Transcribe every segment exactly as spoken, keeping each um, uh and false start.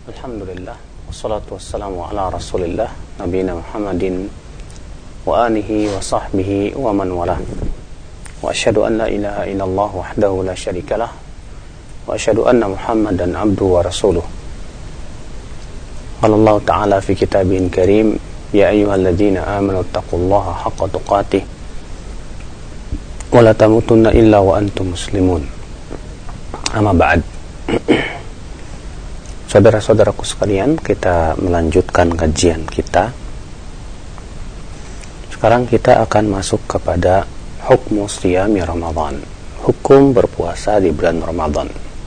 Alhamdulillah, wassalatu wassalamu ala rasulillah nabiyina Muhammadin wa alihi wa sahbihi wa man walah. Wa asyhadu an la ilaha illallah wahdahu la syarikalah wa asyhadu anna Muhammadan abduhu wa rasuluh. Qala Allah ta'ala fi kitabihil karim, ya ayyuhalladzina amanu taqullaha haqqa tuqatih wa la tamutunna illa wa antum muslimun. Amma ba'd. Saudara-saudaraku sekalian, kita melanjutkan kajian kita. Sekarang kita akan masuk kepada hukmu siyami Ramadan, hukum berpuasa di bulan Ramadan.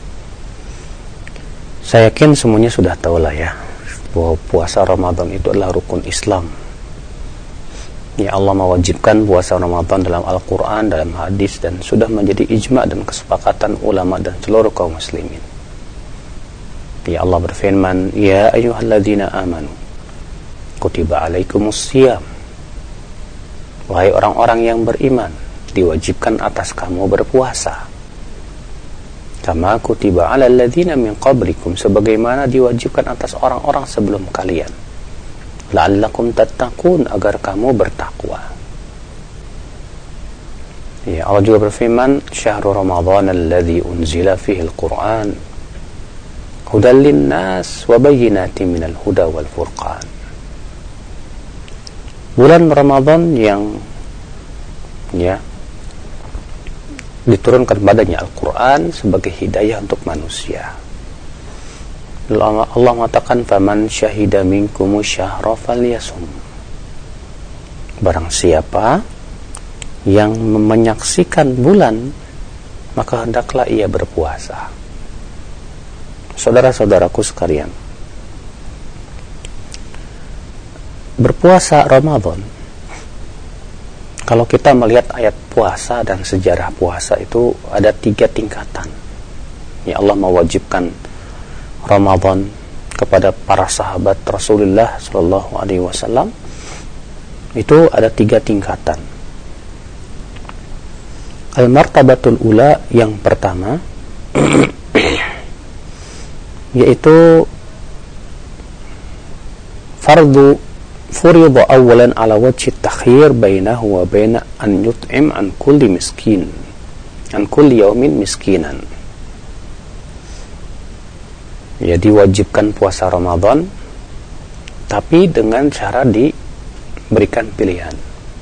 Saya yakin semuanya sudah tahu lah ya, bahwa puasa Ramadan itu adalah rukun Islam. Ya, Allah mewajibkan puasa Ramadan dalam Al-Quran, dalam hadis, dan sudah menjadi ijma' dan kesepakatan ulama dan seluruh kaum muslimin. Ya, Allah berfirman, ya ayyuhalladzina amanu kutiba alaikumus siyam, wahai orang-orang yang beriman, diwajibkan atas kamu berpuasa, kama kutiba alal ladzina min qablikum, sebagaimana diwajibkan atas orang-orang sebelum kalian, la'allakum tattaqun, agar kamu bertakwa. Ya, Allah juga berfirman, syahrul ramadhan alladzi unzila fihi al-Qur'an hudal linnas wa bayyinatin minal huda wal furqan. Bulan Ramadan yang ya diturunkan padanya Al-Quran sebagai hidayah untuk manusia. Allah, Allah mengatakan, faman syahida minkumu syahra falyasum, barang siapa yang menyaksikan bulan maka hendaklah ia berpuasa. Saudara-saudaraku sekalian, berpuasa Ramadan, kalau kita melihat ayat puasa dan sejarah puasa itu ada tiga tingkatan. Ya, Allah mewajibkan Ramadan kepada para sahabat Rasulullah Shallallahu Alaihi Wasallam itu ada tiga tingkatan. Al-martabatul ula, yang pertama yaitu fardu furida awalan ala wajhi takhir bainahu wa baina an yut'im an kulli miskin an kulli yaumin miskinan. Ya, diwajibkan puasa Ramadan tapi dengan cara diberikan pilihan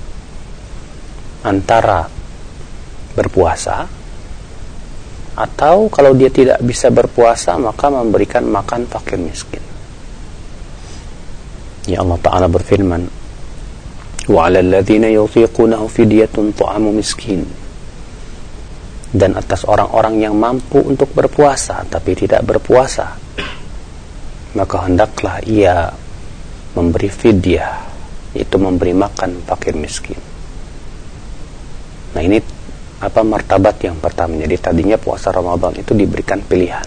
antara berpuasa atau kalau dia tidak bisa berpuasa maka memberikan makan fakir miskin. Ya, Allah Ta'ala berfirman, wa 'alal ladzina yutiqunahu fidyatun ta'amu miskin, dan atas orang-orang yang mampu untuk berpuasa tapi tidak berpuasa maka hendaklah ia memberi fidyah, yaitu memberi makan fakir miskin. Nah, ini apa martabat yang pertama. Jadi tadinya puasa Ramadan itu diberikan pilihan.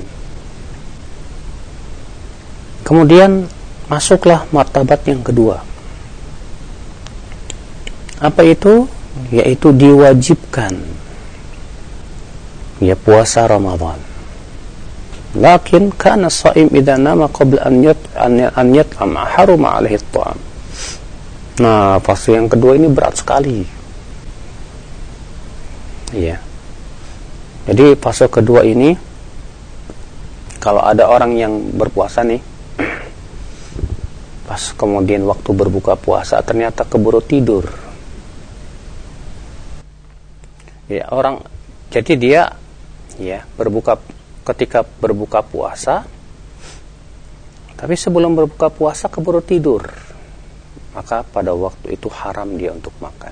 Kemudian masuklah martabat yang kedua. Apa itu? Yaitu diwajibkan ya puasa Ramadan. Lakin kana shaim idza nama qabla an yat an yat'am haruma alaihi at-ta'am. Nah, fase yang kedua ini berat sekali. Iya. Jadi fase kedua ini, kalau ada orang yang berpuasa nih, pas kemudian waktu berbuka puasa ternyata keburu tidur. Ya, orang jadi dia ya berbuka ketika berbuka puasa, tapi sebelum berbuka puasa keburu tidur. Maka pada waktu itu haram dia untuk makan.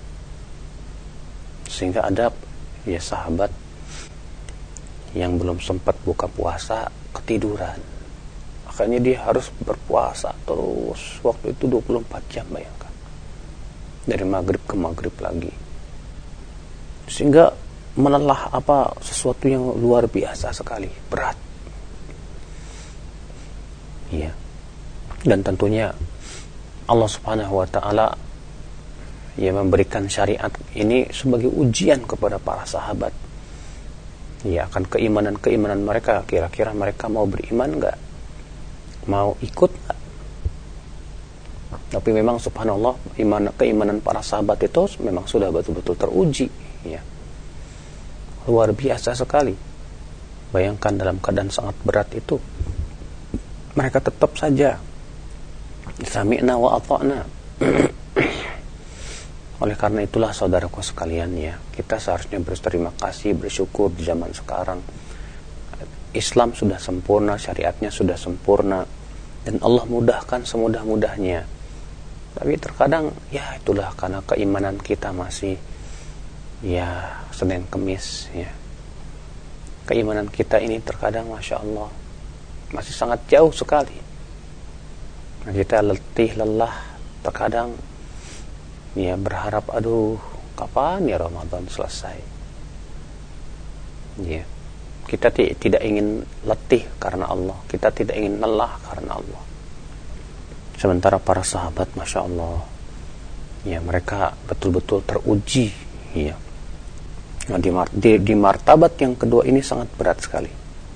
Sehingga ada ya sahabat yang belum sempat buka puasa ketiduran, makanya dia harus berpuasa terus waktu itu dua puluh empat jam, bayangkan, dari maghrib ke maghrib lagi, sehingga menelah apa sesuatu yang luar biasa sekali, berat. Iya. Dan tentunya Allah Subhanahu wa taala ia memberikan syariat ini sebagai ujian kepada para sahabat. Ya, akan keimanan-keimanan mereka, kira-kira mereka mau beriman enggak? Mau ikut gak? Tapi memang subhanallah, iman, keimanan para sahabat itu memang sudah betul-betul teruji, ya. Luar biasa sekali. Bayangkan dalam keadaan sangat berat itu, mereka tetap saja sami'na wa ata'na. Oleh karena itulah saudaraku sekalian, ya, kita seharusnya berterima kasih, bersyukur di zaman sekarang. Islam sudah sempurna, syariatnya sudah sempurna, dan Allah mudahkan semudah-mudahnya. Tapi terkadang, ya itulah karena keimanan kita masih, ya, Senin Kemis, ya. Keimanan kita ini terkadang, Masya Allah, masih sangat jauh sekali. Nah, kita letih, lelah, terkadang, ya, berharap, aduh, kapan ya Ramadan selesai? Ya. Kita t- tidak ingin letih karena Allah, kita tidak ingin lelah karena Allah. Sementara para sahabat, Masya Allah, ya, mereka betul-betul teruji, ya. Nah, di, di, di martabat yang kedua ini sangat berat sekali.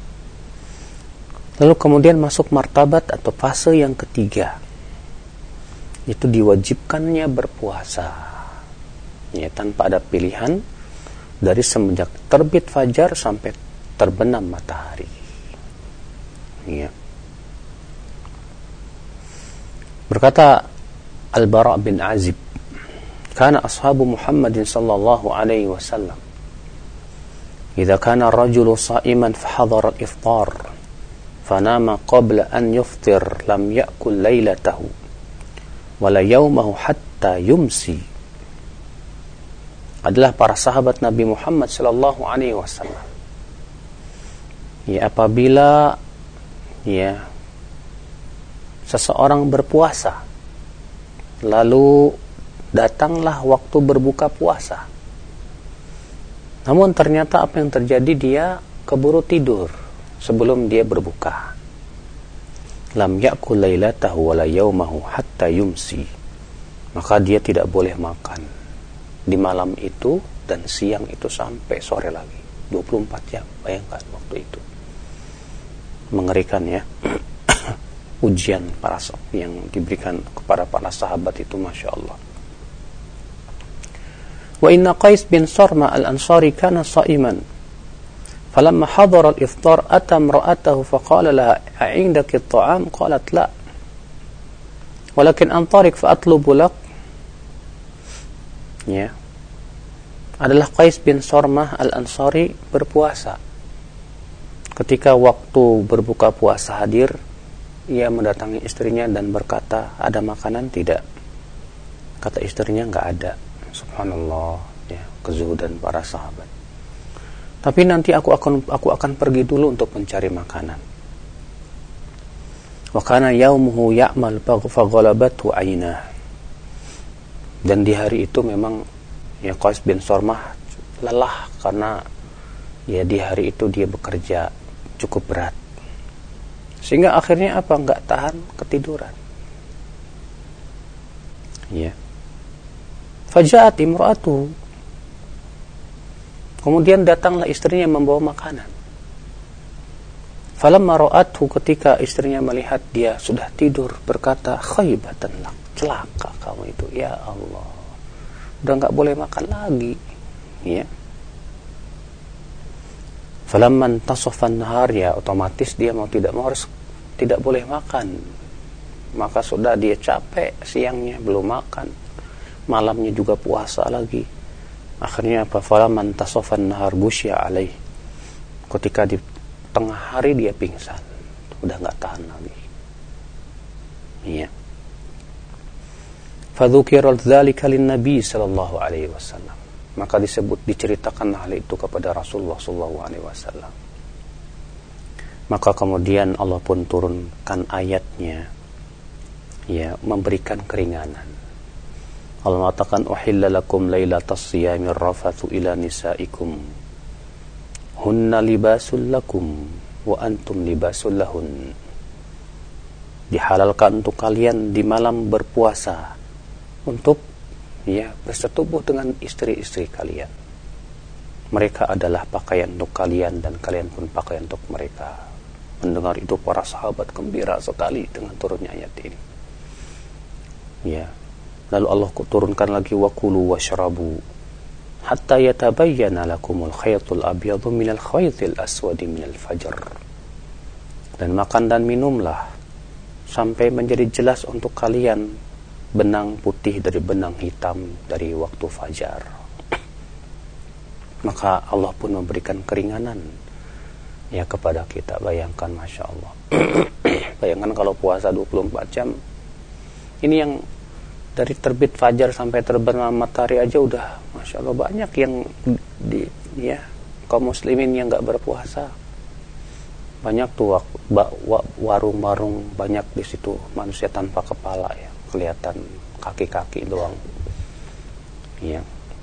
Lalu kemudian masuk martabat atau fase yang ketiga, itu diwajibkannya berpuasa, ya, tanpa ada pilihan dari semenjak terbit fajar sampai terbenam matahari, ya. Berkata Al-Bara' bin Azib, kana ashabu Muhammadin sallallahu alaihi wasallam idza kana ar-rajulu sha'iman fahadhara al-iftar fanama qabla an yuftir lam ya'kul laylatahu wala yawmahu hatta yumsi. Adalah para sahabat Nabi Muhammad sallallahu alaihi wasallam, ya, apabila, ya, seseorang berpuasa lalu datanglah waktu berbuka puasa, namun ternyata apa yang terjadi, dia keburu tidur sebelum dia berbuka. Lam ya'kul lailatahu wala yawmahu hatta yumsi. Maka dia tidak boleh makan di malam itu dan siang itu sampai sore lagi, dua puluh empat jam. Bayangkan waktu itu. Mengerikan, ya. Ujian para sahabat yang diberikan kepada para sahabat itu, Masya Allah. Wa inna Qais bin Sarma al-Ansari kana sa'iman falamma hadara al-iftar ata imra'atahu faqala laha a'indaki at-ta'am qalat la walakin antarik fa'atlubu lak. Ya, adalah Qais bin Sarmah al-Ansari berpuasa. Ketika waktu berbuka puasa hadir, ia mendatangi istrinya dan berkata, ada makanan tidak? Kata istrinya, enggak ada. Subhanallah, ya, kezuhudan para sahabat. Tapi nanti aku akan aku akan pergi dulu untuk mencari makanan. Wa kana yaumuhu ya'mal faghalabathu 'ainah. Dan di hari itu memang, ya, Qais bin Sarmah lelah karena, ya, di hari itu dia bekerja cukup berat. Sehingga akhirnya apa? Enggak tahan, ketiduran. Ya. Faja'at imra'atu. Kemudian datanglah istrinya membawa makanan. Falamma ra'athu, ketika istrinya melihat dia sudah tidur, berkata, khaybatan lak, celaka kamu itu, ya Allah. Udah enggak boleh makan lagi. Ya. Falamma intasafan nahar, ya, otomatis dia mau tidak mau harus tidak boleh makan. Maka sudah dia capek, siangnya belum makan, malamnya juga puasa lagi. Akhirnya apa? Falamma intasafan nahar gusya alaih. Ketika di tengah hari dia pingsan, udah enggak tahan lagi. Iya. Fadzukira dzalika lin-nabi sallallahu alaihi wasallam. Maka disebut, diceritakan hal itu kepada Rasulullah sallallahu alaihi wasallam. Maka kemudian Allah pun turunkan ayatnya, ya, memberikan keringanan. Allah mengatakan, uhilla lakum lailatas siyamir rafathu ila nisaikum hunna libasul lakum wa antum libasul lahun. Dihalalkan untuk kalian di malam berpuasa untuk, ya, bersetubuh dengan istri-istri kalian. Mereka adalah pakaian untuk kalian dan kalian pun pakaian untuk mereka. Mendengar itu para sahabat gembira sekali dengan turunnya ayat ini. Ya. Lalu Allah turunkan lagi wa kulu washrabu hatta yatabayyana lakumul khaytul abyadu minal khaytil aswadi minal fajr. Dan makan dan minumlah sampai menjadi jelas untuk kalian benang putih dari benang hitam dari waktu fajar. Maka Allah pun memberikan keringanan ya kepada kita. Bayangkan, Masya Allah. Bayangkan kalau puasa dua puluh empat jam, ini yang dari terbit fajar sampai terbenam matahari aja udah Masya Allah banyak yang di, ya kaum muslimin yang gak berpuasa. Banyak tuh warung-warung banyak di situ manusia tanpa kepala ya, kelihatan kaki-kaki doang. Ya.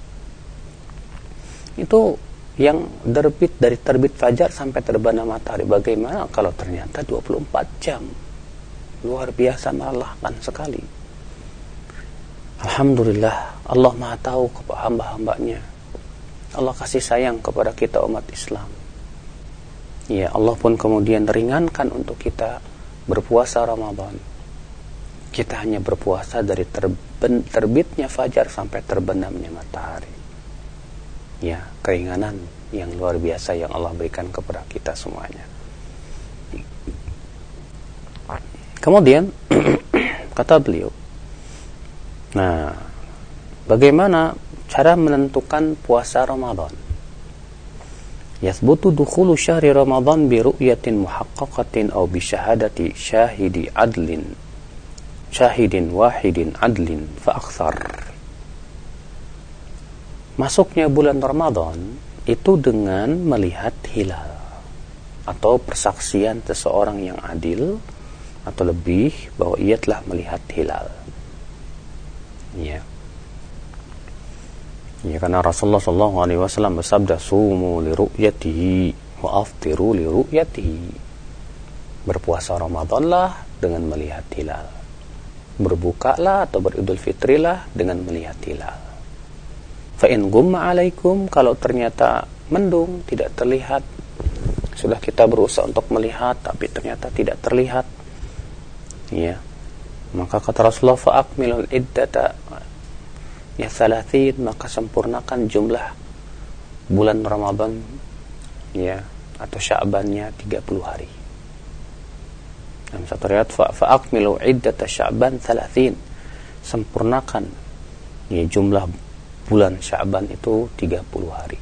Itu yang terbit dari terbit fajar sampai terbenam matahari. Bagaimana kalau ternyata dua puluh empat jam? Luar biasa, melelahkan sekali. Alhamdulillah, Allah Maha tahu kepada hamba-hambanya. Allah kasih sayang kepada kita umat Islam. Ya, Allah pun kemudian ringankan untuk kita berpuasa Ramadan. Kita hanya berpuasa dari terben, terbitnya fajar sampai terbenamnya matahari. Ya, keringanan yang luar biasa yang Allah berikan kepada kita semuanya. Kemudian kata beliau, nah, bagaimana cara menentukan puasa Ramadan? Yathbutu dukhulu syahri Ramadan bi ru'yatin muhaqqaqatin aw bi syahadati syahidi adlin syahidin wahidin adlin fa akthar. Masuknya bulan Ramadan itu dengan melihat hilal atau persaksian seseorang yang adil atau lebih bahwa ia telah melihat hilal. Ya. Ya, karena Rasulullah sallallahu alaihi wasallam bersabda, "Sumu li ru'yatihi wa aftiru li ru'yatihi." Berpuasa Ramadanlah dengan melihat hilal. Berbukalah atau beridul fitrilah dengan melihat hilal. Fa in gumma alaikum, kalau ternyata mendung, tidak terlihat, sudah kita berusaha untuk melihat tapi ternyata tidak terlihat, ya, maka kata Rasulullah, fa akmilul iddata ya salatin, maka sempurnakan jumlah bulan Ramadan ya atau Sya'bannya tiga puluh hari. Dalam satu riwayat fa akmilu iddata Sya'ban salatin, sempurnakan ya jumlah bulan Sya'ban itu tiga puluh hari.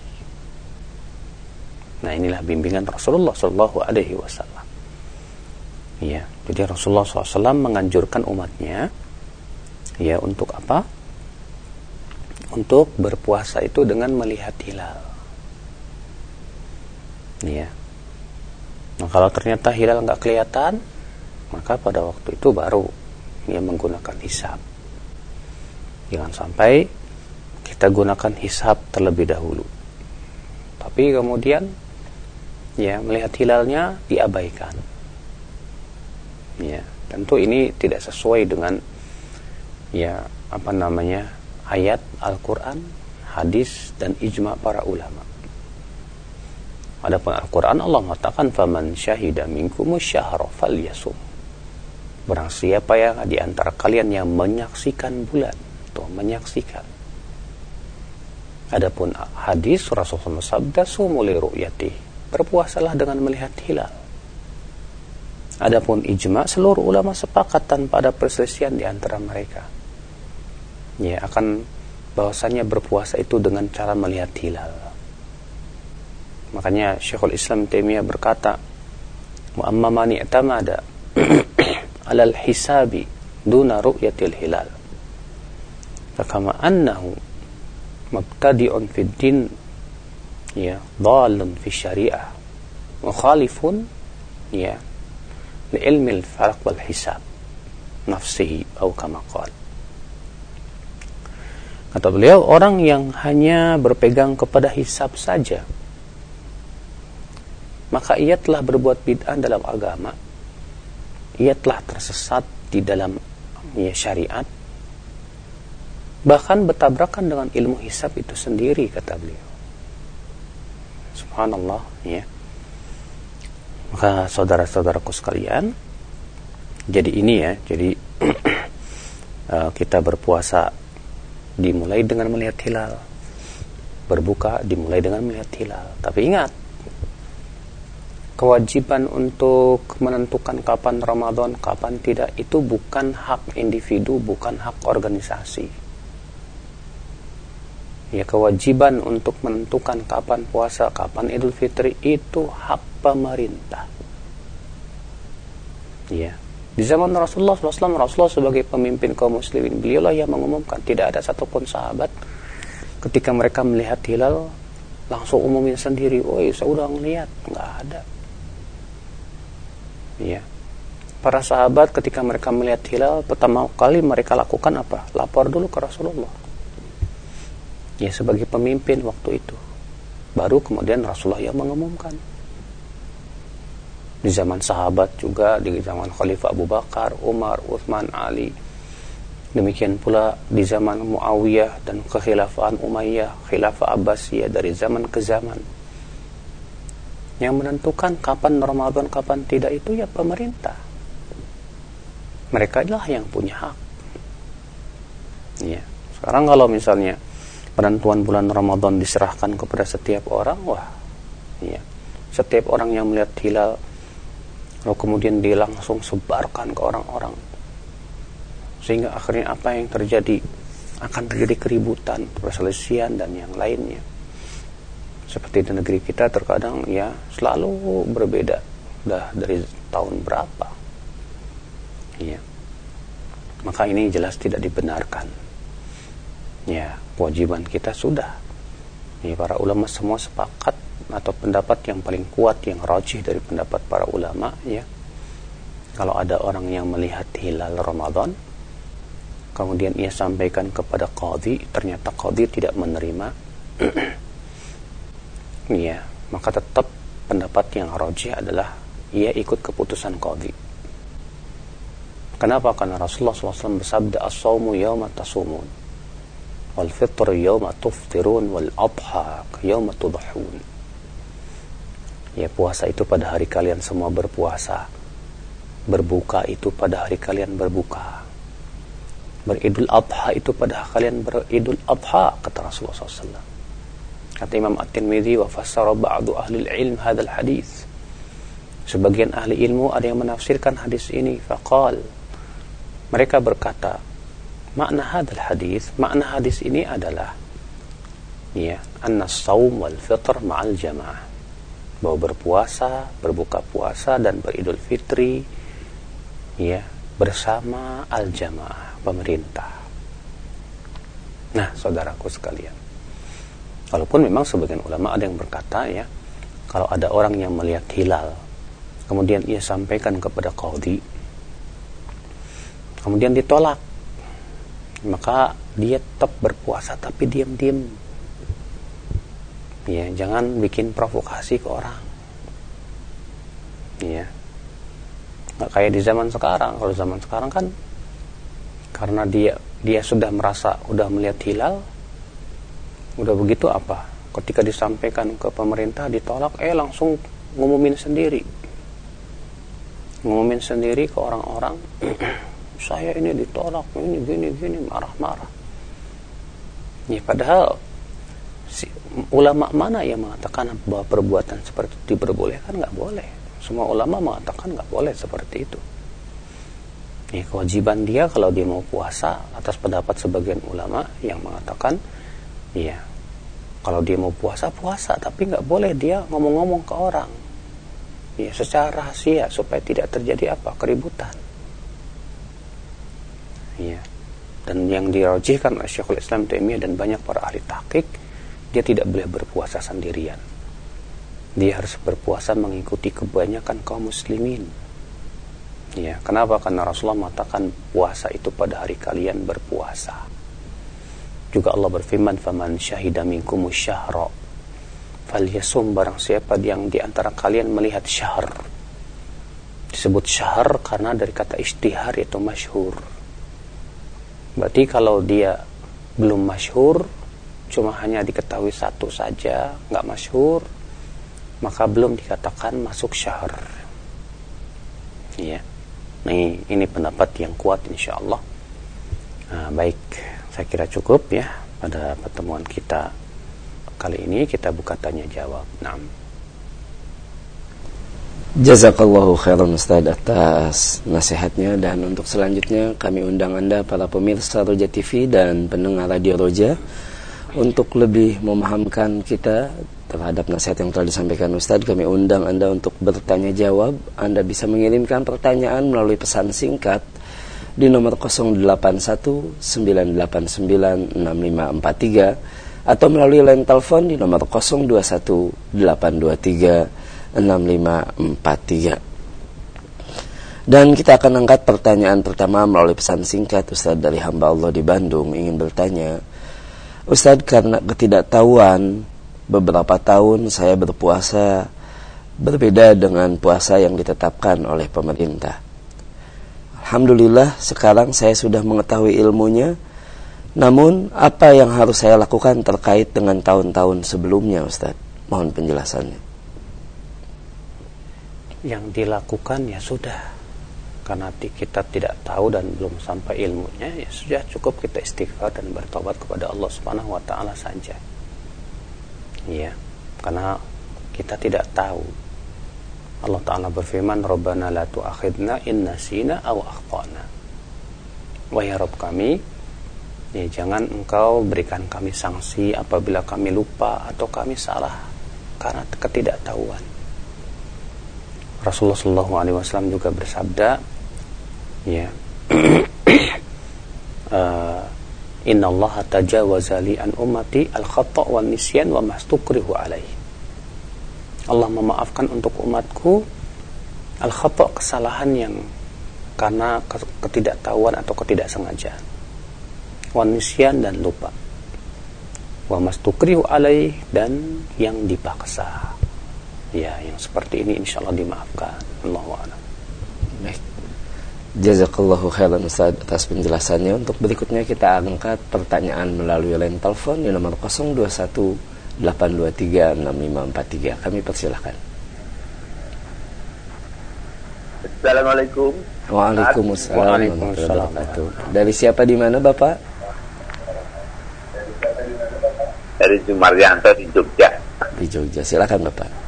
Nah, inilah bimbingan Rasulullah sallallahu alaihi wasallam. Ya, jadi Rasulullah shallallahu alaihi wasallam menganjurkan umatnya ya untuk apa? Untuk berpuasa itu dengan melihat hilal. Ya. Nah, kalau ternyata hilal nggak kelihatan, maka pada waktu itu baru dia menggunakan hisab. Jangan sampai kita gunakan hisab terlebih dahulu, tapi kemudian ya melihat hilalnya diabaikan. Ya, tentu ini tidak sesuai dengan ya apa namanya ayat Al-Quran, hadis dan ijma' para ulama. Adapun Al-Quran, Allah mengatakan faman syahida minkumus syahra falyasum. Barang siapa yang di antara kalian yang menyaksikan bulan, tuh menyaksikan. Adapun hadis Rasulullah sabda sumu li ru'yati, berpuasalah dengan melihat hilal. Adapun ijma', seluruh ulama sepakat tanpa ada perselisihan di antara mereka. Ya, akan bahwasanya berpuasa itu dengan cara melihat hilal. Makanya Syekhul Islam Taimiyah berkata, wa amma man i'tamada 'alal hisabi duna ru'yatil hilal fakama annahu mubtadi'un fid din ya dhalun fi syariah mukhalifun ya li ilmi al-farq wal hisab nafsihi atau kama qala. Kata beliau, orang yang hanya berpegang kepada hisab saja, maka ia telah berbuat bid'ah dalam agama. Ia telah tersesat di dalam ya, syariat. Bahkan bertabrakan dengan ilmu hisab itu sendiri, kata beliau. Subhanallah, ya. Maka Maka saudara-saudaraku sekalian, jadi ini ya, jadi kita berpuasa dimulai dengan melihat hilal, berbuka dimulai dengan melihat hilal. Tapi ingat, kewajiban untuk menentukan kapan Ramadan, kapan tidak, itu bukan hak individu, bukan hak organisasi. Ya, kewajiban untuk menentukan kapan puasa, kapan Idul Fitri, itu hak pemerintah. Ya, di zaman Rasulullah shallallahu alaihi wasallam, Rasulullah sebagai pemimpin kaum muslimin, beliaulah yang mengumumkan. Tidak ada satupun sahabat ketika mereka melihat hilal langsung umumin sendiri, "Woi, saya udah ngelihat." Nggak ada. Ya, para sahabat ketika mereka melihat hilal, pertama kali mereka lakukan apa? Lapor dulu ke Rasulullah. Ya, sebagai pemimpin waktu itu. Baru kemudian Rasulullah yang mengumumkan. Di zaman sahabat juga, di zaman Khalifah Abu Bakar, Umar, Utsman, Ali. Demikian pula di zaman Muawiyah dan kekhilafan Umayyah, Khilafah Abbasiyah, dari zaman ke zaman. Yang menentukan kapan Ramadan, kapan tidak, itu ya pemerintah. Mereka lah yang punya hak. Ya. Sekarang kalau misalnya penentuan bulan Ramadan diserahkan kepada setiap orang, wah, ya, setiap orang yang melihat hilal, lalu kemudian dia langsung sebarkan ke orang-orang, sehingga akhirnya apa yang terjadi? Akan terjadi keributan, perselisihan, dan yang lainnya. Seperti di negeri kita terkadang ya selalu berbeda, dah dari tahun berapa. Ya. Maka ini jelas tidak dibenarkan. Ya, kewajiban kita sudah. Ya, para ulama semua sepakat, atau pendapat yang paling kuat, yang rajih dari pendapat para ulama, ya, kalau ada orang yang melihat hilal Ramadan, kemudian ia sampaikan kepada qadhi, ternyata qadhi tidak menerima, ya, maka tetap pendapat yang rajih adalah ia ikut keputusan qadhi. Kenapa? Karena Rasulullah shallallahu alaihi wasallam bersabda, "As-shaumu yawma tasumun, wal fitr yawma tuftirun, wal adha yawma tudhun." Ya, puasa itu pada hari kalian semua berpuasa, berbuka itu pada hari kalian berbuka, beridul adha itu pada kalian beridul adha, kata Rasulullah shallallahu alaihi wasallam. Kata Imam At-Tirmidzi, wa fassara ba'du ahli al-ilm hadzal hadis. Sebagian ahli ilmu ada yang menafsirkan hadis ini, faqal, mereka berkata, makna hadzal hadis, makna hadis ini adalah, ya, anna shaum wal fitr ma'al jamaah, bahwa berpuasa, berbuka puasa dan beridul fitri, ya, bersama al-jamaah, pemerintah. Nah, saudaraku sekalian, walaupun memang sebagian ulama ada yang berkata, ya, kalau ada orang yang melihat hilal, kemudian ia sampaikan kepada qadhi, kemudian ditolak, maka dia tetap berpuasa tapi diam-diam. Ya, jangan bikin provokasi ke orang. Ya, nggak kayak di zaman sekarang. Kalau zaman sekarang kan, karena dia dia sudah merasa udah melihat hilal, udah begitu apa? Ketika disampaikan ke pemerintah ditolak, eh langsung ngumumin sendiri, ngumumin sendiri ke orang-orang, saya ini ditolak, ini gini gini, marah-marah. Ya, padahal si, ulama mana yang mengatakan bahwa perbuatan seperti itu diperbolehkan? Nggak boleh. Semua ulama mengatakan nggak boleh seperti itu. Ya, kewajiban dia kalau dia mau puasa, atas pendapat sebagian ulama yang mengatakan, ya, kalau dia mau puasa, puasa, tapi nggak boleh dia ngomong-ngomong ke orang, ya, secara rahasia, supaya tidak terjadi apa? Keributan. Ya. Dan yang dirajihkan oleh Syekhul Islam Taimiyah dan banyak para ahli tahqiq, dia tidak boleh berpuasa sendirian. Dia harus berpuasa mengikuti kebanyakan kaum muslimin. Ya, kenapa? Karena Rasulullah mengatakan puasa itu pada hari kalian berpuasa. Juga Allah berfirman, "Faman syahida minkumus syahra falyasum," barang siapa yang di antara kalian melihat syahr. Disebut syahr karena dari kata ishtihar, yaitu masyhur. Berarti kalau dia belum masyhur, cuma hanya diketahui satu saja, nggak masyhur, maka belum dikatakan masuk syahr. Ya. Nih, ini pendapat yang kuat insyaallah. Nah, baik, saya kira cukup ya pada pertemuan kita kali ini. Kita buka tanya jawab. Naam. Jazakallahu khairan Ustaz atas nasihatnya, dan untuk selanjutnya kami undang Anda para pemirsa Roja T V dan pendengar Radio Roja untuk lebih memahamkan kita terhadap nasihat yang telah disampaikan Ustaz. Kami undang Anda untuk bertanya jawab. Anda bisa mengirimkan pertanyaan melalui pesan singkat di nomor nol delapan satu sembilan delapan sembilan enam lima empat tiga atau melalui line telepon di nomor nol dua satu delapan dua tiga enam lima empat tiga. Dan kita akan angkat pertanyaan pertama melalui pesan singkat Ustaz dari hamba Allah di Bandung. Ingin bertanya, Ustaz, karena ketidaktahuan beberapa tahun saya berpuasa berbeda dengan puasa yang ditetapkan oleh pemerintah. Alhamdulillah sekarang saya sudah mengetahui ilmunya. Namun apa yang harus saya lakukan terkait dengan tahun-tahun sebelumnya, Ustaz? Mohon penjelasannya. Yang dilakukan ya sudah, karena kita tidak tahu dan belum sampai ilmunya, ya sudah cukup kita istighfar dan bertobat kepada Allah Subhanahu wa taala saja. Iya, karena kita tidak tahu. Allah Ta'ala berfirman, Rabbana la tu'akhidna in nasina aw akhtana. Wahai Rabb kami, ya, jangan engkau berikan kami sanksi apabila kami lupa atau kami salah karena ketidaktahuan. Rasulullah Shallallahu Alaihi Wasallam juga bersabda, ya, uh, Inna Allah tajawaza li an ummati al-khata' wa nisyan wa mastukrihu alaih. Allah memaafkan untuk umatku al-khata', kesalahan yang karena ketidaktahuan atau ketidaksengajaan, wa nisyan dan lupa, wa mastukrihu alaih dan yang dipaksa. Ya, yang seperti ini insyaallah dimaafkan. Allahu a'lam. Baik. Jazakallahu khairan Ustaz atas penjelasannya. Untuk berikutnya kita angkat pertanyaan melalui line telepon di nomor nol dua satu delapan dua tiga enam lima empat tiga. Kami persilahkan. Assalamualaikum. Waalaikumsalam. Waalaikumsalam. Dari siapa di mana, Bapak? Dari Sumaryanto di Jogja. Di Jogja. Silakan, Bapak.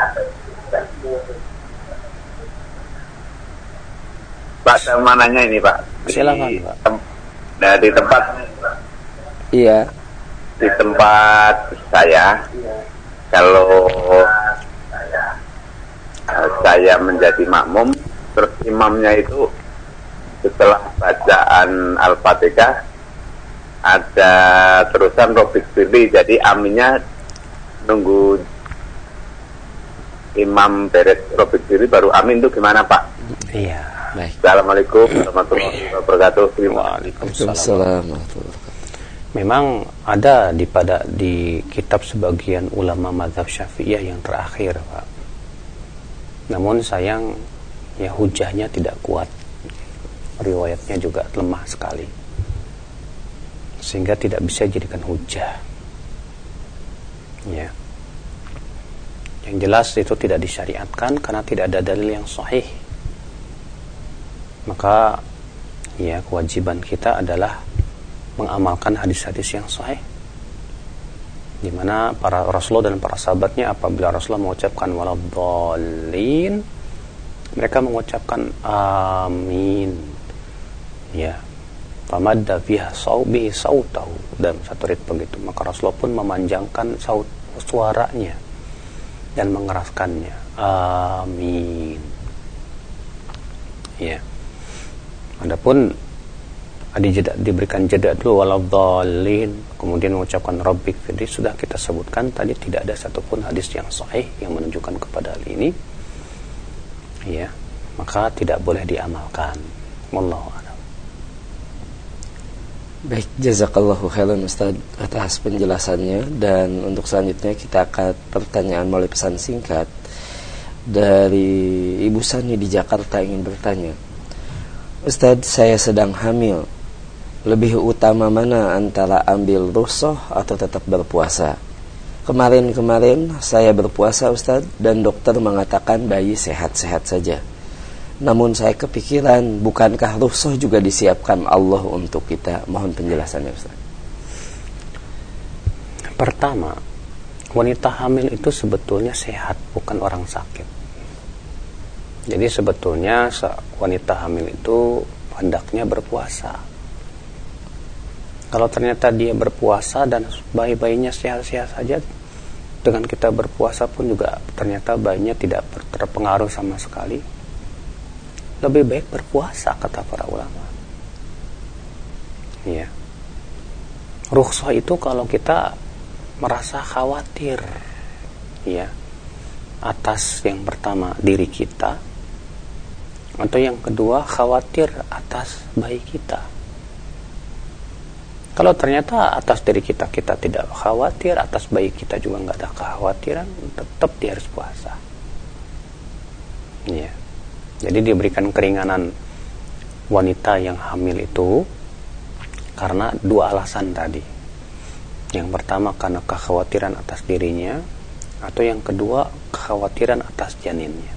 Pak, saya mau nanya ini, Pak. Silakan, Pak. Tem- nah, di tempat Iya. di tempat saya, kalau uh, saya menjadi makmum, terus imamnya itu setelah bacaan Al-Fatihah ada terusan Robik Firli, jadi aminnya nunggu imam beres Robik Firli baru amin, itu gimana, Pak? Iya. Baik. Assalamualaikum warahmatullahi wabarakatuh. Waalaikumsalam. Memang ada di pada di kitab sebagian ulama mazhab Syafi'iyah yang terakhir, Pak. Namun sayang ya hujahnya tidak kuat. Riwayatnya juga lemah sekali. Sehingga tidak bisa dijadikan hujah. Ya. Yang jelas itu tidak disyariatkan karena tidak ada dalil yang sahih. Maka ya kewajiban kita adalah mengamalkan hadis-hadis yang sahih, di mana para Rasulullah dan para sahabatnya apabila Rasulullah mengucapkan waladhdallin, mereka mengucapkan amin. Ya, famadda fiha saubihi sautahu, dalam satu rit begitu. Maka Rasulullah pun memanjangkan saut suaranya dan mengeraskannya, amin. Ya. Adapun di jeda, diberikan jeda dulu waladhdallin, kemudian mengucapkan rabbik firli, sudah kita sebutkan tadi tidak ada satupun hadis yang sahih yang menunjukkan kepada hal ini. Ya, maka tidak boleh diamalkan. Wallahu a'lam. Baik, jazakallahu khairan Ustaz atas penjelasannya. Dan untuk selanjutnya kita akan pertanyaan melalui pesan singkat dari Ibu Sani di Jakarta. Ingin bertanya, Ustaz, saya sedang hamil. Lebih utama mana antara ambil rukhsah atau tetap berpuasa? Kemarin-kemarin saya berpuasa, Ustaz, dan dokter mengatakan bayi sehat-sehat saja. Namun saya kepikiran, bukankah rukhsah juga disiapkan Allah untuk kita? Mohon penjelasannya Ustaz. Pertama, wanita hamil itu sebetulnya sehat, bukan orang sakit. Jadi sebetulnya wanita hamil itu hendaknya berpuasa. Kalau ternyata dia berpuasa dan bayi-bayinya sehat-sehat saja, dengan kita berpuasa pun juga ternyata bayinya tidak terpengaruh sama sekali, lebih baik berpuasa, kata para ulama. Ya. Rukhsah itu kalau kita merasa khawatir, ya, atas yang pertama diri kita, atau yang kedua khawatir atas bayi kita. Kalau ternyata atas diri kita kita tidak khawatir, atas bayi kita juga nggak ada kekhawatiran, tetap dia harus puasa. Ya. Jadi diberikan keringanan wanita yang hamil itu karena dua alasan tadi. Yang pertama karena kekhawatiran atas dirinya, atau yang kedua kekhawatiran atas janinnya.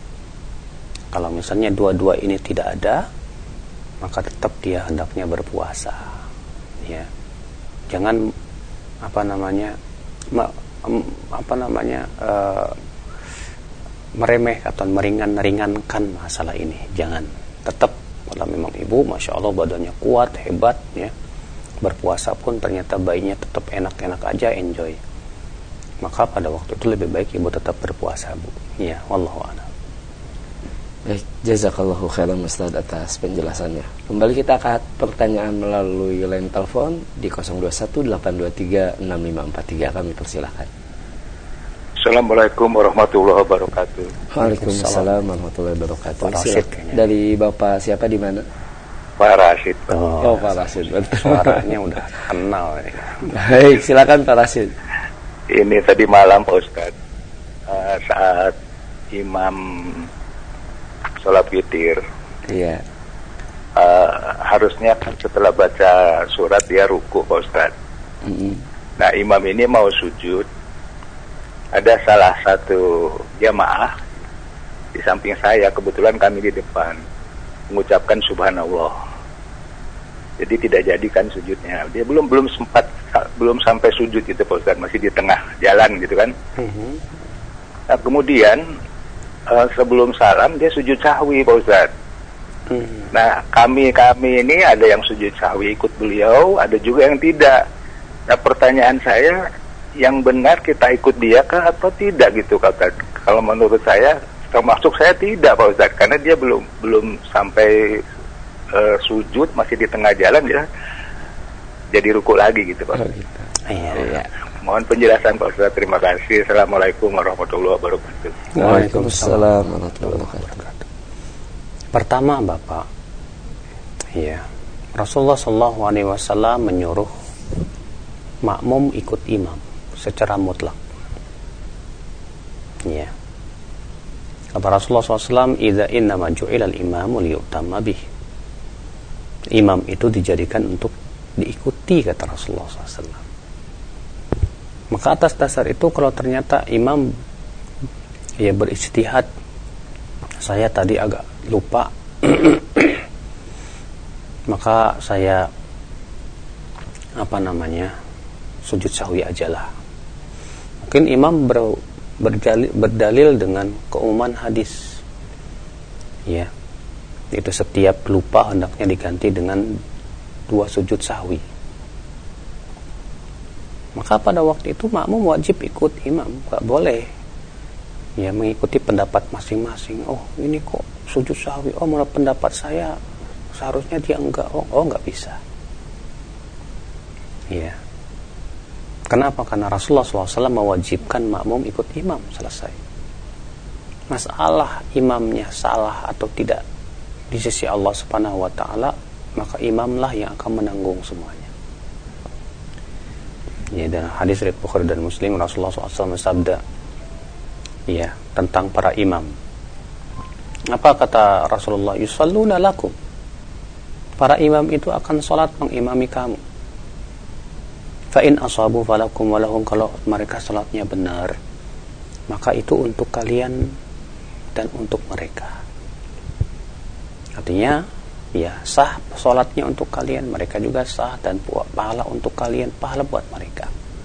Kalau misalnya dua-dua ini tidak ada, maka tetap dia hendaknya berpuasa. Ya. Jangan apa namanya ma, apa namanya uh, meremeh atau meringan-ringankan masalah ini. Jangan. Tetap kalau memang ibu masya Allah badannya kuat, hebat, ya, berpuasa pun ternyata bayinya tetap enak-enak aja, enjoy, maka pada waktu itu lebih baik ibu tetap berpuasa, Bu. Ya, wallahu a'lam. Baik, jazakallahu khairan Ustaz atas penjelasannya. Kembali kita ke pertanyaan melalui line telepon di nol dua satu delapan dua tiga enam lima empat tiga. Kami persilahkan. Assalamualaikum warahmatullahi wabarakatuh. Waalaikumsalam warahmatullahi wabarakatuh. Pak Rashid, dari Bapak siapa di mana? Pak Rashid. Oh, oh Pak Rashid. Suaranya udah kenal ya. Baik, silakan Pak Rashid. Ini tadi malam Pak Ustaz, uh, saat imam sholat witir, iya, uh, harusnya kan setelah baca surat dia ruku Pak Ustaz. Mm-hmm. Nah imam ini mau sujud, ada salah satu jamaah di samping saya, kebetulan kami di depan, mengucapkan subhanallah. Jadi tidak jadikan sujudnya. Dia belum belum sempat belum sampai sujud itu Pak Ustaz, masih di tengah jalan gitu kan. Mm-hmm. Nah, kemudian uh, sebelum salam dia sujud sahwi Pak Ustaz. Mm-hmm. Nah kami kami ini ada yang sujud sahwi ikut beliau, ada juga yang tidak. Nah pertanyaan saya, yang benar kita ikut dia kah atau tidak gitu kata? Kalau menurut saya, termasuk saya tidak Pak Ustaz, karena dia belum belum sampai uh, sujud, masih di tengah jalan ya, jadi ruku lagi gitu Pak. Oh, gitu. Iya. Iya. Mohon penjelasan Pak Ustaz, terima kasih. Assalamualaikum warahmatullahi wabarakatuh. Waalaikumsalam warahmatullahi wabarakatuh. Pertama Bapak, ya, Rasulullah shallallahu alaihi wasallam menyuruh makmum ikut imam secara mutlak. Ya. Kata Rasulullah shallallahu alaihi wasallam, "Idza innama ju'ilal imamu liyutamma bih." Imam itu dijadikan untuk diikuti, kata Rasulullah shallallahu alaihi wasallam. Maka atas dasar itu kalau ternyata imam ya berijtihad, saya tadi agak lupa, maka saya apa namanya sujud sahwi ajalah. Mungkin imam ber, berdalil, berdalil dengan keumuman hadis, ya, itu setiap lupa hendaknya diganti dengan dua sujud sahwi. Maka pada waktu itu makmum wajib ikut imam, gak boleh ya mengikuti pendapat masing-masing. Oh ini kok sujud sahwi, oh menurut pendapat saya seharusnya dia enggak, oh oh nggak bisa. Ya. Kenapa? Karena Rasulullah shallallahu alaihi wasallam mewajibkan makmum ikut imam, selesai. Masalah imamnya salah atau tidak di sisi Allah Subhanahu wa taala, maka imamlah yang akan menanggung semuanya. Ya, dan hadis riwayat Bukhari dan Muslim, Rasulullah shallallahu alaihi wasallam bersabda, ya, tentang para imam. Apa kata Rasulullah? Yusalluna lakum. Para imam itu akan salat mengimami kamu. Fa in asabu falakum walahum, kalau mereka salatnya benar, maka itu untuk kalian dan untuk mereka. Artinya ya sah sholatnya untuk kalian, mereka juga sah, dan pahala untuk kalian, pahala buat mereka.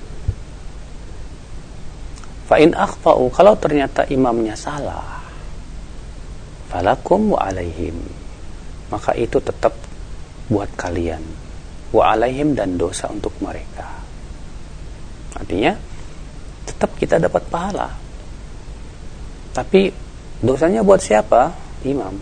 Fa in akhta'u, kalau ternyata imamnya salah, falakum wa alaihim, maka itu tetap buat kalian, wa alaihim, dan dosa untuk mereka. Artinya tetap kita dapat pahala, tapi dosanya buat siapa? Imam.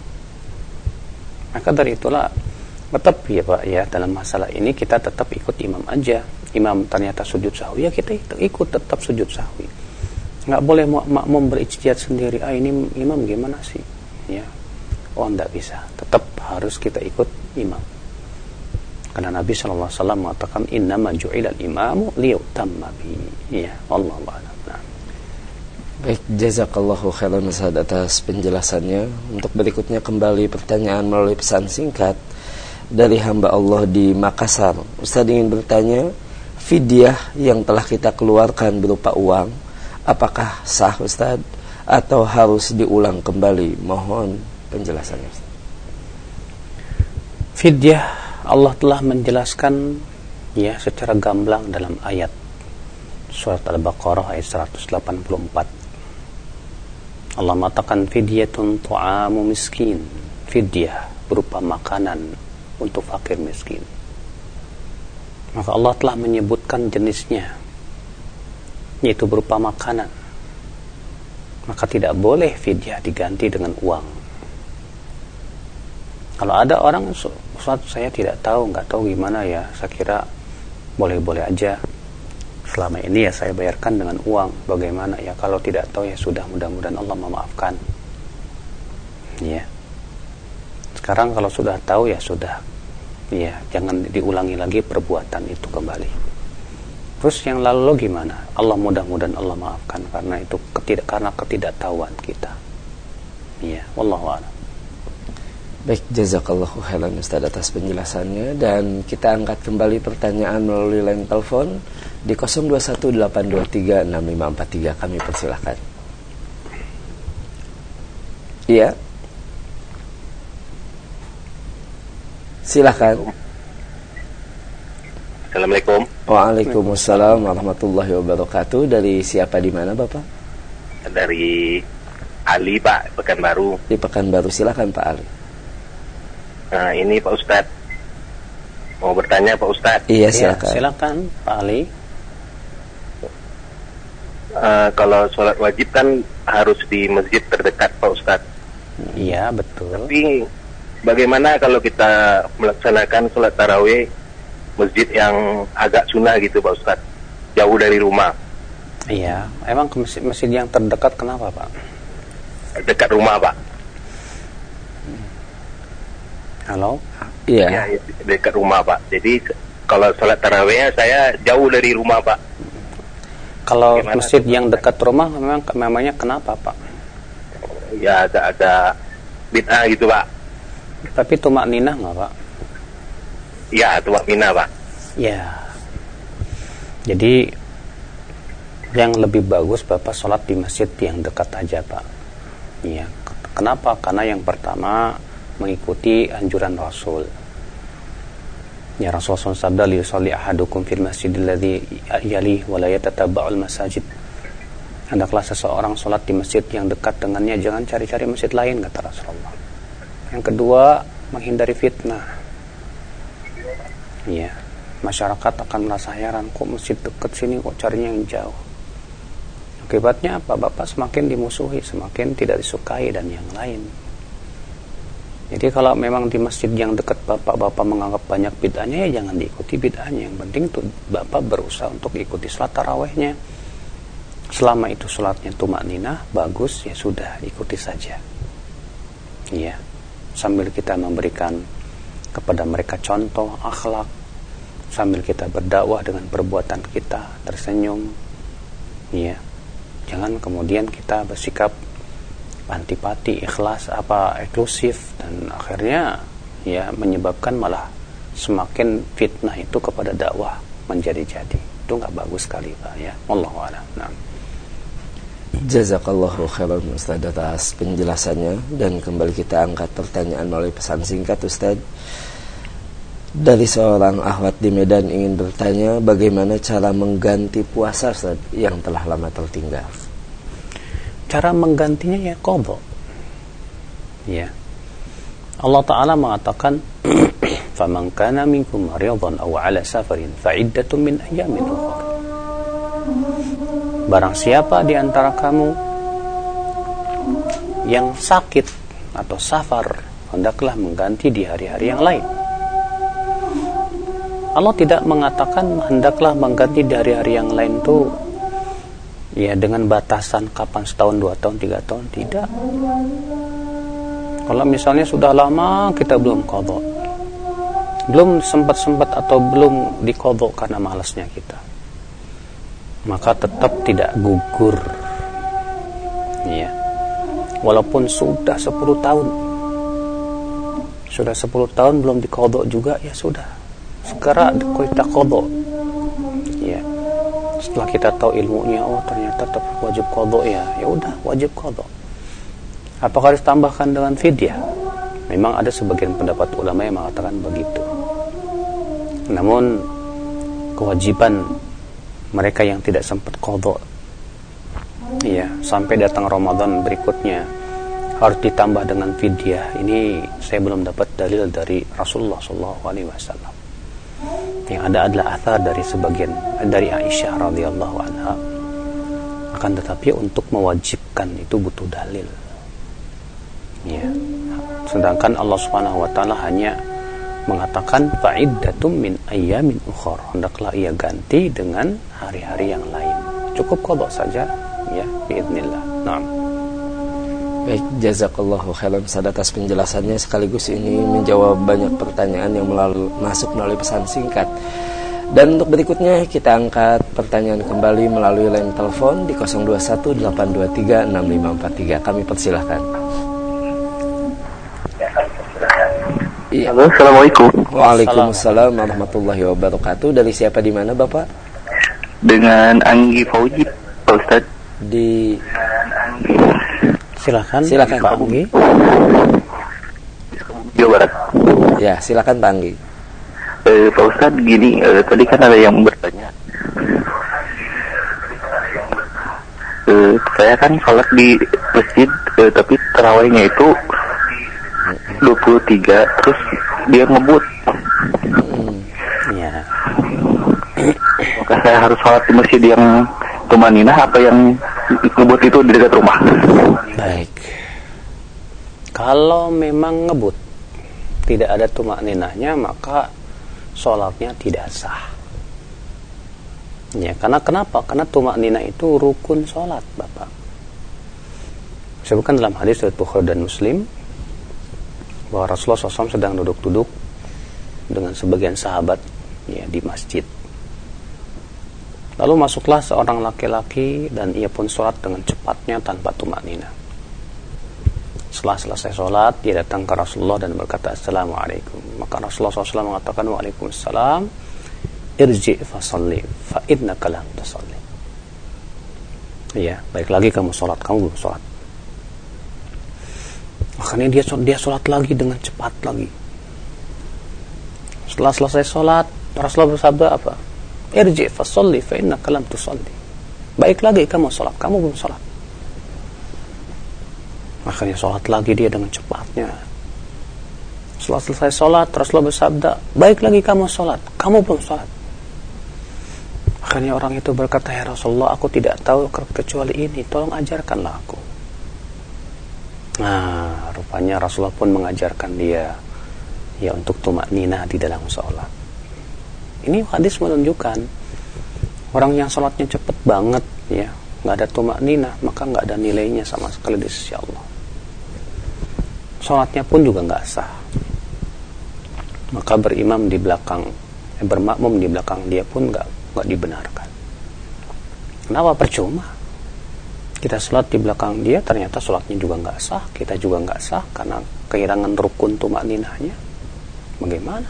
Maka dari itulah tetap ya Pak ya, dalam masalah ini kita tetap ikut imam aja. Imam ternyata sujud sahwi, ya kita ikut tetap sujud sahwi. Nggak boleh makmum berijtihad sendiri, ah ini imam gimana sih ya, oh enggak bisa, tetap harus kita ikut imam, karena Nabi shallallahu alaihi wasallam mengatakan innama ju'ilal imamu liyutamma bihi. Ya, Allahu a'lam. Baik, jazakallahu khairan Ustaz atas penjelasannya. Untuk berikutnya kembali pertanyaan melalui pesan singkat dari hamba Allah di Makassar. Ustaz ingin bertanya, fidyah yang telah kita keluarkan berupa uang, apakah sah Ustaz atau harus diulang kembali? Mohon penjelasannya Ustaz. Fidyah Allah telah menjelaskan ya secara gamblang dalam ayat surat Al-Baqarah ayat seratus delapan puluh empat. Allah mengatakan fidyatun ta'amu miskin. Fidyah berupa makanan untuk fakir miskin. Maka Allah telah menyebutkan jenisnya, yaitu berupa makanan. Maka tidak boleh fidyah diganti dengan uang. Kalau ada orang, Ustaz saya tidak tahu, nggak tahu gimana ya, saya kira boleh-boleh aja. Selama ini ya saya bayarkan dengan uang. Bagaimana ya, kalau tidak tahu ya sudah, mudah-mudahan Allah memaafkan. Ya. Sekarang kalau sudah tahu ya sudah. Ya, jangan diulangi lagi perbuatan itu kembali. Terus yang lalu gimana? Allah mudah-mudahan Allah maafkan karena itu ketidak karena ketidaktahuan kita. Ya, wallahu a'lam. Baik, jazakallahu khairan Ustaz atas penjelasannya, dan kita angkat kembali pertanyaan melalui line telepon di nol dua satu delapan dua tiga enam lima empat tiga. Kami persilahkan. Iya. Silakan. Assalamualaikum. Waalaikumsalam warahmatullahi wabarakatuh. Dari siapa, di mana Bapak? Dari Ali Pak, Pekanbaru. Di Pekanbaru, silakan Pak Ali. Nah ini Pak Ustadz, mau bertanya Pak Ustadz. Iya silakan. Ya, silakan Pak Ali. Uh, kalau sholat wajib kan harus di masjid terdekat Pak Ustadz. Iya betul. Tapi bagaimana kalau kita melaksanakan sholat tarawih masjid yang agak sunnah gitu Pak Ustadz, jauh dari rumah? Iya, emang ke masjid, masjid yang terdekat kenapa Pak? Dekat rumah Pak. Halo? Iya. Ya, dekat rumah Pak. Jadi kalau sholat tarawihnya saya jauh dari rumah Pak. Kalau Gimana masjid itu, yang Pak? dekat rumah memang memangnya kenapa Pak? Ya ada-ada bid'ah gitu Pak. Tapi tumak ninah nggak Pak? Ya, tumak mina Pak. Ya. Jadi yang lebih bagus Bapak sholat di masjid yang dekat aja Pak. Iya. Kenapa? Karena yang pertama mengikuti anjuran Rasul. Ya, Rasulullah sabda li yusalli ahadukum fil masjidil ladzi yalih wa la yatatabba'ul masajid. Hendaklah seseorang sholat di masjid yang dekat dengannya, jangan cari-cari masjid lain, kata Rasulullah. Yang kedua, menghindari fitnah. Ya, masyarakat akan merasa heran, kok masjid dekat sini kok carinya yang jauh. Akibatnya apa? Bapak semakin dimusuhi, semakin tidak disukai dan yang lain. Jadi kalau memang di masjid yang dekat bapak-bapak menganggap banyak bid'ahnya, ya jangan diikuti bid'ahnya. Yang penting tuh bapak berusaha untuk ikuti sholat tarawihnya. Selama itu sholatnya tumak ninah, bagus, ya sudah, ikuti saja. Iya. Sambil kita memberikan kepada mereka contoh akhlak, sambil kita berdakwah dengan perbuatan kita, tersenyum. Iya. Jangan kemudian kita bersikap antipati, ikhlas, apa eksklusif, dan akhirnya ya menyebabkan malah semakin fitnah itu kepada dakwah menjadi-jadi. Itu nggak bagus sekali Pak ya. Wallahu a'lam. Nah. Jazakallahu khairan Ustaz atas penjelasannya. Dan kembali kita angkat pertanyaan melalui pesan singkat Ustaz. Dari seorang akhwat di Medan ingin bertanya, bagaimana cara mengganti puasa Ustaz yang telah lama tertinggal? Cara menggantinya ya qadha. Ya. Allah Ta'ala mengatakan faman kana minkum maridan aw ala safarin fa iddatun min ayyamin ukhra. Barang siapa di antara kamu yang sakit atau safar, hendaklah mengganti di hari-hari yang lain. Allah tidak mengatakan hendaklah mengganti di hari-hari yang lain tuh ya dengan batasan kapan, setahun, dua tahun, tiga tahun, tidak. Kalau misalnya sudah lama kita belum qadha, belum sempat-sempat atau belum diqadha karena malasnya kita, maka tetap tidak gugur ya. Walaupun sudah sepuluh tahun Sudah sepuluh tahun belum diqadha juga, ya sudah, segera kita qadha ya. Setelah kita tahu ilmunya, oh ternyata tetap wajib qadha ya, ya udah wajib qadha. Apakah harus tambahkan dengan fidyah? Memang ada sebagian pendapat ulama yang mengatakan begitu. Namun kewajiban mereka yang tidak sempat qadha ya sampai datang Ramadan berikutnya harus ditambah dengan fidyah, ini saya belum dapat dalil dari Rasulullah shallallahu alaihi wasallam. Yang ada adalah athar dari sebagian dari Aisyah radhiyallahu anha. Akan tetapi untuk mewajibkan itu butuh dalil ya. Sedangkan Allah Subhanahu wa taala hanya mengatakan fa'iddatum min ayyamin ukhra, hendaklah ia ganti dengan hari-hari yang lain. Cukup qadha saja ya, biidznillah. Naam. Baik, jazakallahu khairan Ustaz atas penjelasannya, sekaligus ini menjawab banyak pertanyaan yang melalui, masuk melalui pesan singkat. Dan untuk berikutnya kita angkat pertanyaan kembali melalui line telepon di nol dua satu delapan dua tiga enam lima empat tiga. Kami persilahkan. Iya. Halo, assalamualaikum. Waalaikumsalam warahmatullahi wabarakatuh. Dari siapa, di mana Bapak? Dengan Anggi Fauji, Pak Ustadz. Di silakan. Silakan Pak Anggi. Jawa Barat. Ya, silakan Pak Anggi. Eh, Pak Ustadz, gini, eh, tadi kan ada yang bertanya. Eh, saya kan sholat di masjid, eh, tapi tarawihnya itu dua puluh tiga, terus dia ngebut. Hmm. Ya. Maka saya harus sholat di masjid yang tumaninah apa yang ngebut itu di dekat rumah? Baik. Kalau memang ngebut tidak ada tumaninahnya, maka sholatnya tidak sah. Ya, karena kenapa? Karena tumaninah itu rukun sholat, Bapak. Disebutkan dalam hadis riwayat Bukhari dan Muslim bahwa Rasulullah shallallahu alaihi wasallam sedang duduk-duduk dengan sebagian sahabat ya, di masjid. Lalu masuklah seorang laki-laki dan ia pun sholat dengan cepatnya tanpa tumaninah. Setelah selesai sholat, dia datang ke Rasulullah dan berkata, Assalamualaikum. Maka Rasulullah shallallahu alaihi wasallam mengatakan, Waalaikumsalam, irji' fasalli fa innaka lam tusalli. Iya, baik lagi kamu sholat, kamu belum sholat. Makanya dia dia sholat lagi dengan cepat lagi. Setelah selesai sholat, Rasulullah bersabda apa? Irji' fasalli fa innaka lam tusalli. Baik lagi kamu sholat, kamu belum sholat. Makanya sholat lagi dia dengan cepatnya. Setelah selesai sholat, Rasulullah bersabda, baik lagi kamu sholat, kamu belum sholat. Makanya orang itu berkata, ya Rasulullah, aku tidak tahu kecuali ini, tolong ajarkanlah aku. Nah, rupanya Rasulullah pun mengajarkan dia ya untuk tumakninah di dalam sholat. Ini hadis menunjukkan orang yang sholatnya cepat banget ya, nggak ada tumakninah, maka nggak ada nilainya sama sekali di sisi Allah. Sholatnya pun juga nggak sah. Maka berimam di belakang, eh, bermakmum di belakang dia pun nggak nggak dibenarkan. Kenapa? Percuma. Kita sholat di belakang dia, ternyata sholatnya juga nggak sah, kita juga nggak sah karena kehilangan rukun tumakninahnya. Bagaimana?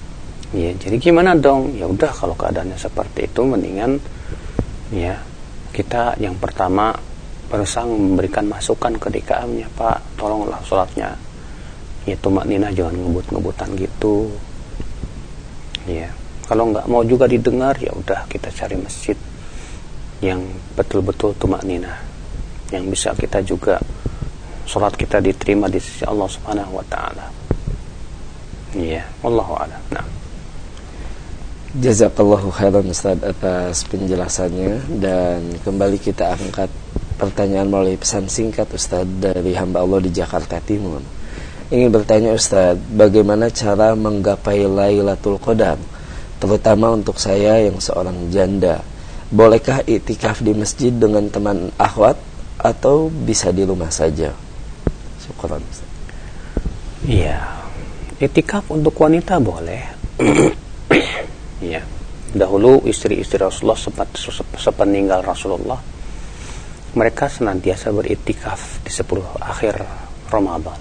Ya, jadi gimana dong? Ya udah, kalau keadaannya seperti itu, mendingan ya kita yang pertama berusaha memberikan masukan ke D K M-nya, Pak, tolonglah sholatnya ya tumakninah, jangan ngebut-ngebutan gitu ya. Kalau nggak mau juga didengar, ya udah kita cari masjid yang betul-betul tumakninah, yang bisa kita juga sholat kita diterima di sisi Allah Subhanahu wa taala. Iya, wallahu a'lam. Nah. Jazakallahu khairan Ustaz atas penjelasannya, dan kembali kita angkat pertanyaan melalui pesan singkat Ustaz dari hamba Allah di Jakarta Timur. Ingin bertanya Ustaz, bagaimana cara menggapai Lailatul Qadar, terutama untuk saya yang seorang janda? Bolehkah iktikaf di masjid dengan teman akhwat atau bisa di rumah saja? Syukran Ustaz. Iya, iktikaf untuk wanita boleh. Ya, dahulu istri-istri Rasulullah sempat sepeninggal Rasulullah, mereka senantiasa beriktikaf di sepuluh akhir Ramadan.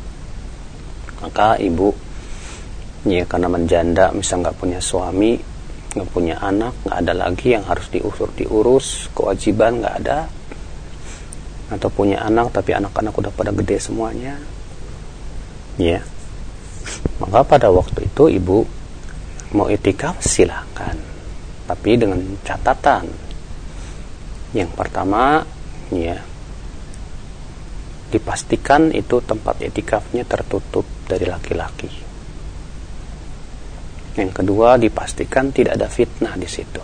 Maka ibu, ya karena menjanda, misal nggak punya suami, nggak punya anak, nggak ada lagi yang harus diurus, diurus kewajiban nggak ada, atau punya anak tapi anak-anak udah pada gede semuanya, ya, maka pada waktu itu ibu mau iktikaf silahkan, tapi dengan catatan. Yang pertama, ya, dipastikan itu tempat iktikafnya tertutup dari laki-laki. Yang kedua, dipastikan tidak ada fitnah di situ.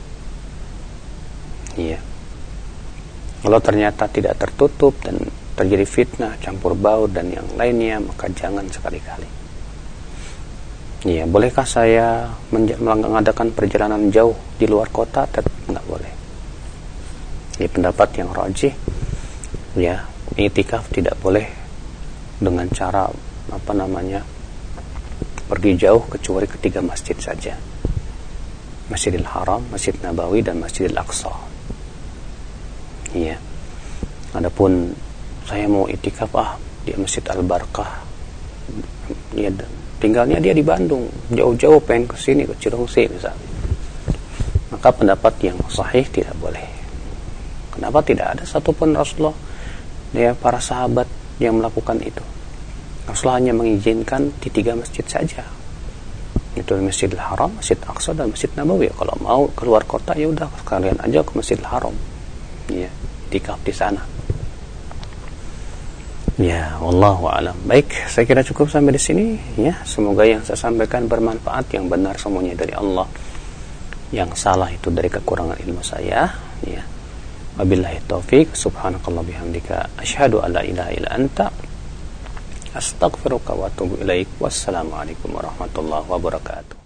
Iya. Kalau ternyata tidak tertutup dan terjadi fitnah, campur baur dan yang lainnya, maka jangan sekali-kali. Iya, bolehkah saya mengadakan perjalanan jauh di luar kota? Tetap nggak boleh. Ini pendapat yang rajih. Ya, iktikaf tidak boleh dengan cara apa namanya pergi jauh kecuali ketiga masjid saja, Masjidil Haram, Masjid Nabawi, dan Masjidil Aqsa. Iya. Adapun saya mau iktikaf ah di Masjid Al-Barkah, ya, tinggalnya dia di Bandung, jauh-jauh pengen ke sini, ke Cirengsi misalnya, maka pendapat yang sahih tidak boleh. Kenapa? Tidak ada satupun Rasulullah, ya, para sahabat yang melakukan itu. Rasulullah hanya mengizinkan di tiga masjid saja, itu Masjidil Haram, Masjid Aqsa, dan Masjid Nabawi. Kalau mau keluar kota, ya udah kalian aja ke Masjidil Haram, ya, iktikaf di sana. Ya, wallahu a'lam. Baik, saya kira cukup sampai di sini ya. Semoga yang saya sampaikan bermanfaat, yang benar semuanya dari Allah, yang salah itu dari kekurangan ilmu saya ya. Wabillahi taufik, subhanakallah bihamdika, asyhadu an la ilaha illa anta, astaghfiruka wa atubu ilaik. Wassalamualaikum warahmatullahi wabarakatuh.